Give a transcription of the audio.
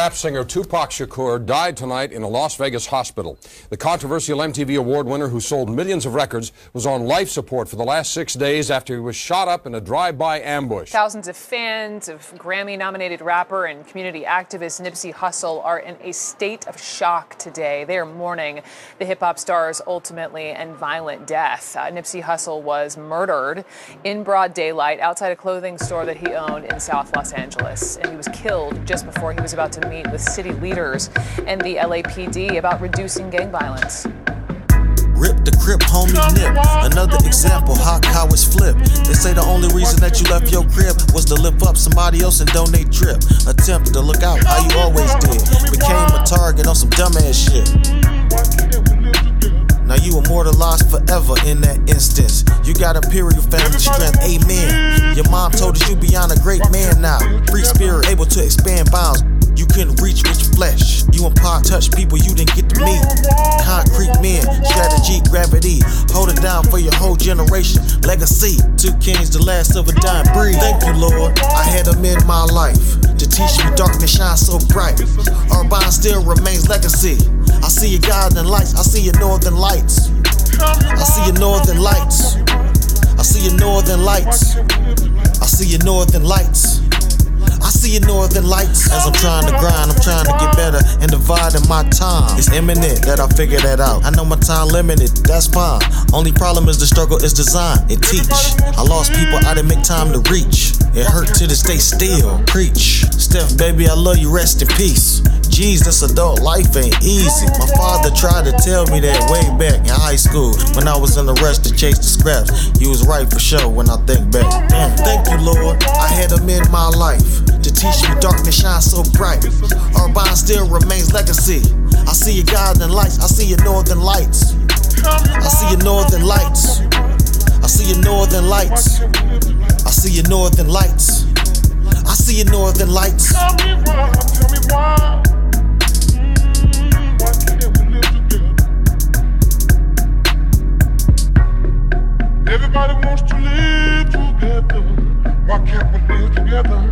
rap singer Tupac Shakur died tonight in a Las Vegas hospital. The controversial MTV Award winner who sold millions of records was on life support for the last 6 days after he was shot up in a drive-by ambush. Thousands of fans of Grammy-nominated rapper and community activist Nipsey Hussle are in a state of shock today. They are mourning the hip-hop star's ultimately and violent death. Nipsey Hussle was murdered in broad daylight outside a clothing store that he owned in South Los Angeles. And he was killed just before he was about to meet with city leaders and the LAPD about reducing gang violence. Rip the Crip, homie Nip. Another example, how cowards flip. They say the only reason that you left your crib was to lift up somebody else and donate trip. Attempt to look out how you always did. Became a target on some dumbass shit. Now you immortalized forever in that instance. You got imperial family strength, amen. Your mom told us you beyond a great man now. Free spirit, able to expand bounds. You couldn't reach with your flesh. You and Pac touch people you didn't get to meet. Concrete men, strategy, gravity. Hold it down for your whole generation. Legacy, 2 kings, the last of a dying breed. Thank you, Lord. I had them in my life to teach me darkness shines so bright. Our bond still remains legacy. I see your guiding lights. I see your northern lights. I see your northern lights. I see your northern lights. I see your northern lights. I see your northern lights. As I'm trying to grind, I'm trying to get better and dividing my time. It's imminent that I figure that out. I know my time limited, that's fine. Only problem is the struggle is design and teach. I lost people I didn't make time to reach. It hurt to stay still, preach. Steph, baby, I love you, rest in peace. Jeez, this adult life ain't easy. My father tried to tell me that way back in high school when I was in the rush to chase the scraps. You was right for sure when I think back. Damn, thank you, Lord. I had them in my life to teach me darkness shines so bright. Our bond still remains legacy. I see your guiding lights. I see your northern lights. I see your northern lights. I see your northern lights. I see your northern lights. I see your northern lights. Tell me why, tell me why. Why can't we live together? Everybody wants to live together. Why can't we live together?